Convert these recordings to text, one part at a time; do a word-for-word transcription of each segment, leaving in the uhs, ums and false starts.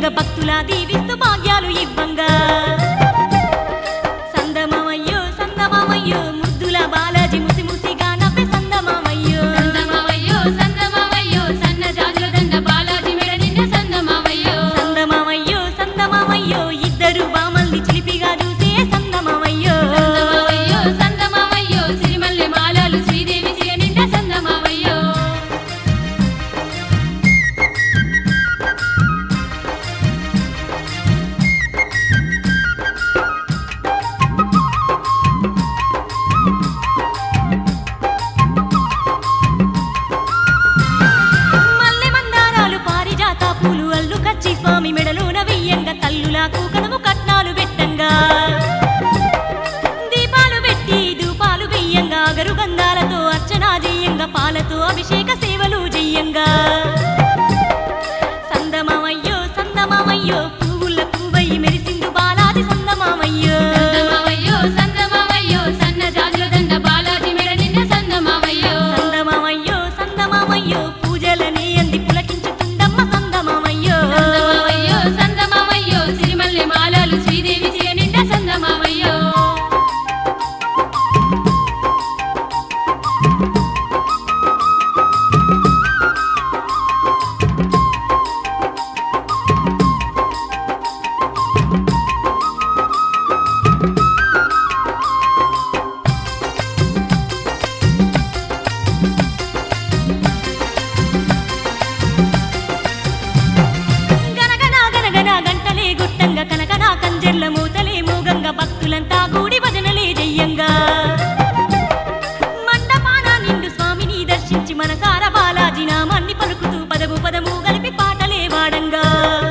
భక్తుల దీవిస్తూ భాగ్యాలు ఇవ్వంగా సందమామయ్యో సందమామయ్యో ముద్దుల బాలాజీ ముసి ముసిగా నవ్వే సందమామయ్యో సందమామయ్యో సందమామయ్యో సన్న జాజుల దండ బాలాజీ మెడ నిండా సందమామయ్యో సందమామయ్యో సందమామయ్యో ఇద్దరు బామల్ని చిలిపిగా చూసే సందమామయ్యో సందమామయ్యో సందమామయ్యో సిరిమల్లె మాలలు శ్రీదేవి సిగ నిండా సందమామయ్యో మల్లె మందారాలు పారిజాత పూలు అల్లు కచ్చి స్వామి మెడలోన వెయ్యంగా తల్లులకు కనుము కట్నాలు పెట్టంగా దీపాలు పెట్టి ధూపాలు వెయ్యంగా అగరు గంధాలతో అర్చన చెయ్యంగా పాలతో అభిషేక సేవలు చెయ్యంగా సందమామయ్యో సందమామయ్యో పువ్వుల పువ్వయ్యి మెరిసిందు బాలాజీ సందమామయ్యో సందమామయ్యో సందమామయ్యో సన్న జాజుల దండ బాలాజీ మెడ నిండా సందమామయ్యో సందమామయ్యో సందమామయ్యో పూజలని అంది పులకించుతుందమ్మ సందమామయ్యో సందమామయ్యో సందమామయ్యో సిరిమల్లె మాలలు శ్రీదేవి సిగ నిండా సందమామయ్యో గనగన గనగన గంటలే గుట్టంగా కనకన కంజర్ల మూతలే మూగంగా భక్తులంతా గూడి భజనలే చెయ్యంగా మండపాన నిండు స్వామిని దర్శించి మనసార బాలాజీ నామాన్ని పలుకుతూ పదము పదము కలిపి పాటలే వాడంగా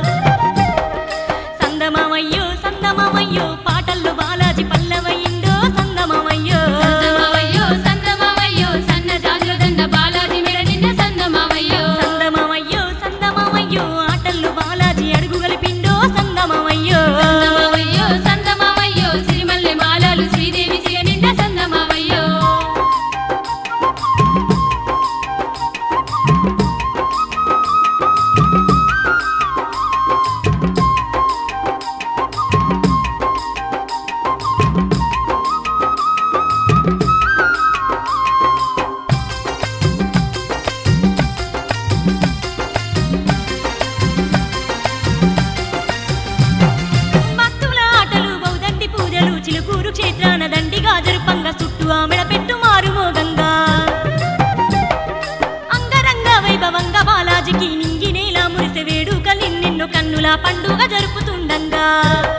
సందమామయ్యో సందమామయ్యో పాటల్లో బాలాజీ పల్లవయిండో సందమామయ్యో సందమామయ్యో సందమామయ్యో సన్న జాజుల దండ బాలాజీ మెడ నిండా సందమామయ్యో సందమామయ్యో సందమామయ్యో ఆటల్లో బాలాజీ అడుగు కలిపిండో సందమామయ్యో సందమామయ్యో సందమామయ్యో సిరిమల్లె మాలలు శ్రీదేవి సిగ నిండా సందమామయ్యో భక్తుల ఆటలు బౌదండి పూజలు చిలుకూరు క్షేత్రాన దండిగా జరుపంగా చుట్టూ ఆమెడ పెట్టు మారుమోగంగా అంగరంగ వైభవంగా బాలాజీకి నింగి నేల మురిసె వేడుకలిన్నెన్నో కన్నుల పండుగ జరుపుతుండంగా